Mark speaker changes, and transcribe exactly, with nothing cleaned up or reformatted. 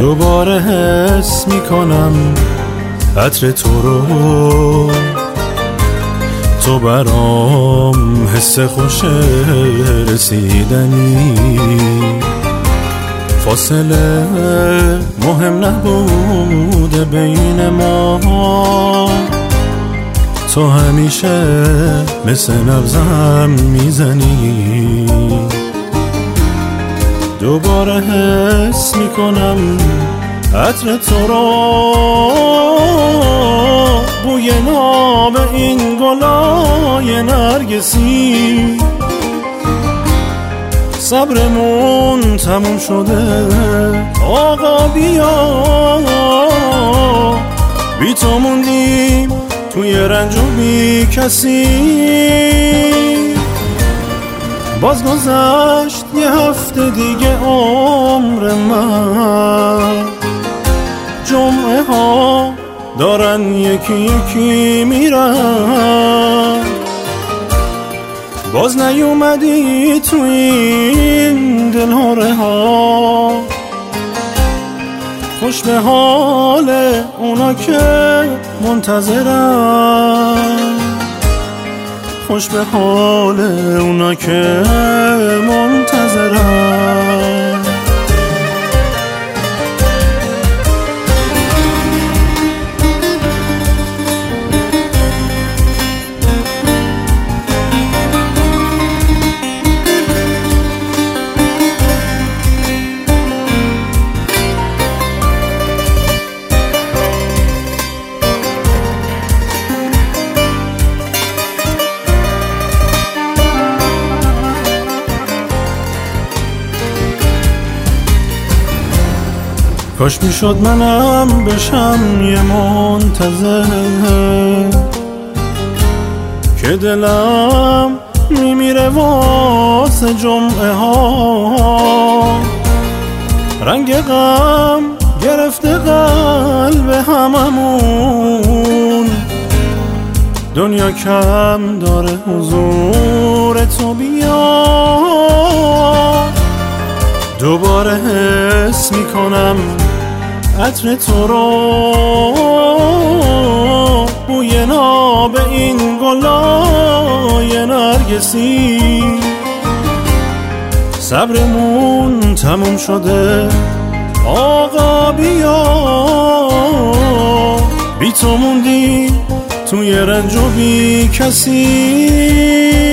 Speaker 1: دوباره حس میکنم عطر تو رو، تو برام حس خوش رسیدنی. فاصله مهم نبوده بین ما، تو همیشه مثل نبضم میزنی. دوباره حس میکنم عطر تو رو، بوی ناب این گلای نرگسی. صبرمون تموم شده آقا بیا، بی تو موندیم توی رنج و بی کسی. باز گذشت یه هفته دیگه عمر من، جمعه ها دارن یکی یکی میرن. باز نیومدی تو این دلهره ها، خوش به حال اونا که منتظرن، خوش به حال اونا که منتظرن. کاش میشد منم بشم یه منتظر، که دلم میمیره واسه جمعه ها. رنگ غم گرفته قلب هممون، دنیا کم داره حضور تو بیا. دوباره حس میکنم عطر تو رو، بوی ناب این گلای نرگسی. صبرمون تموم شده آقا بیا، بی تو موندی توی رنج و بی کسی.